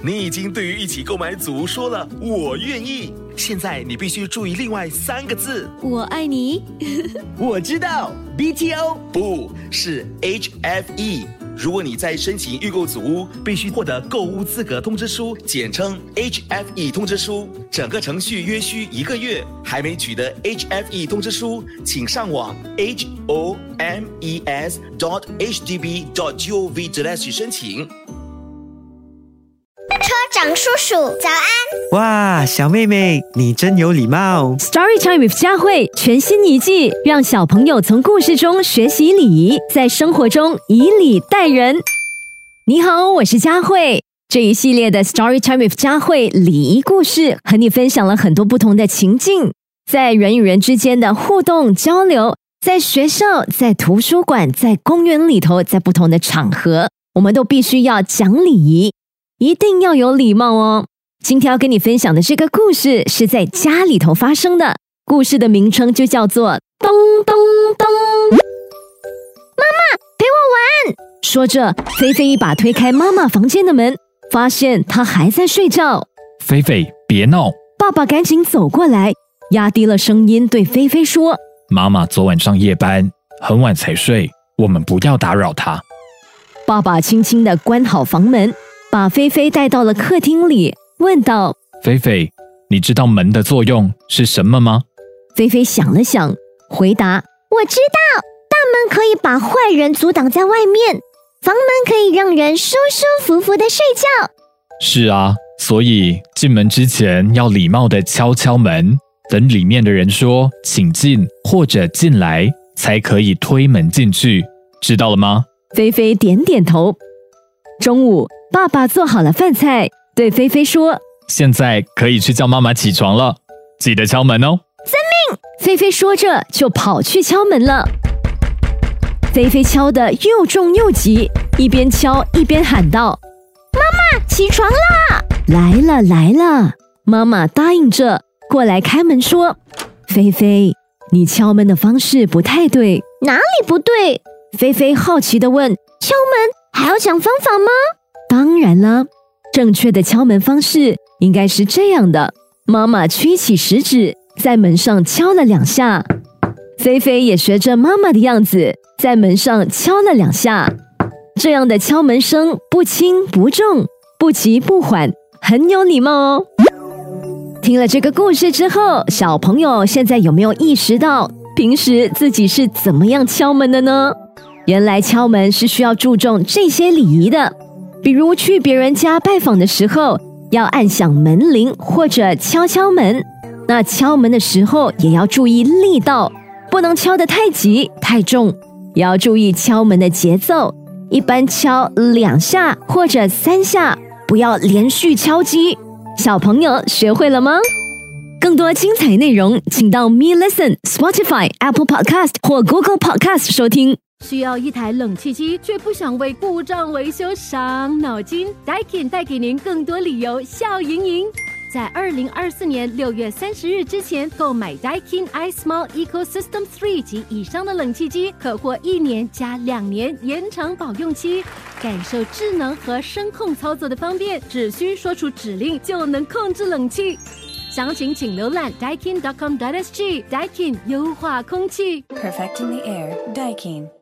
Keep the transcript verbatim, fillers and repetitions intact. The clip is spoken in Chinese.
你已经对于一起购买组说了我愿意，现在你必须注意另外三个字。 我爱你。 我知道 B T O 不是 H F E。如果你在申请预购组屋，必须获得购屋资格通知书，简称 H F E 通知书，整个程序约需一个月。还没取得 H F E 通知书，请上网 h o m e s dot h d b dot gov slash 申请。 车长叔叔早安。 哇，小妹妹你真有礼貌。 Storytime with 佳慧全新一季，让小朋友从故事中学习礼仪，在生活中以礼待人。你好，我是佳慧。这一系列的 Storytime with 佳慧礼仪故事，和你分享了很多不同的情境，在人与人之间的互动交流，在学校，在图书馆，在公园里头，在不同的场合，我们都必须要讲礼仪，一定要有礼貌哦。今天要跟你分享的这个故事是在家里头发生的，故事的名称就叫做咚咚咚。妈妈，陪我玩。说着，菲菲一把推开妈妈房间的门，发现她还在睡觉。 菲菲，别闹。 爸爸赶紧走过来，压低了声音对菲菲说： 妈妈昨晚上夜班，很晚才睡，我们不要打扰她。 爸爸轻轻地关好房门，把菲菲带到了客厅里，问道： 菲菲，你知道门的作用是什么吗？ 菲菲想了想，回答： 我知道，大门可以把坏人阻挡在外面，房门可以让人舒舒服服的睡觉。 是啊，所以进门之前要礼貌地敲敲门，等里面的人说请进或者进来，才可以推门进去，知道了吗？ 菲菲点点头。中午，爸爸做好了饭菜，对菲菲说： 现在可以去叫妈妈起床了，记得敲门哦。 遵命。 菲菲说着就跑去敲门了。菲菲敲得又重又急，一边敲一边喊道： 妈妈，起床啦！ 来了来了。妈妈答应着过来开门说：菲菲，你敲门的方式不太对。 哪里不对？ 菲菲好奇地问： 敲门还要讲方法吗？ 当然了，正确的敲门方式应该是这样的。妈妈屈起食指，在门上敲了两下。菲菲也学着妈妈的样子，在门上敲了两下。这样的敲门声不轻不重，不急不缓，很有礼貌哦。听了这个故事之后，小朋友现在有没有意识到平时自己是怎么样敲门的呢？原来敲门是需要注重这些礼仪的，比如去别人家拜访的时候，要按响门铃或者敲敲门。那敲门的时候也要注意力道，不能敲得太急太重，也要注意敲门的节奏，一般敲两下或者三下，不要连续敲击。小朋友学会了吗？更多精彩内容请到 Me Listen、Spotify、Apple Podcast 或 Google Podcast 收听。 需要一台冷气机，却不想为故障维修伤脑筋？ Daikin 带给您更多理由笑盈盈。在二零二四年六月三十日之前购买 Daikin iSmall Ecosystem 三及以上的冷气机，可获一年加两年延长保用期，感受智能和声控操作的方便，只需说出指令就能控制冷气。详情请浏览 daikin dot com dot s g。 Daikin 优化空气 Perfecting the air. Daikin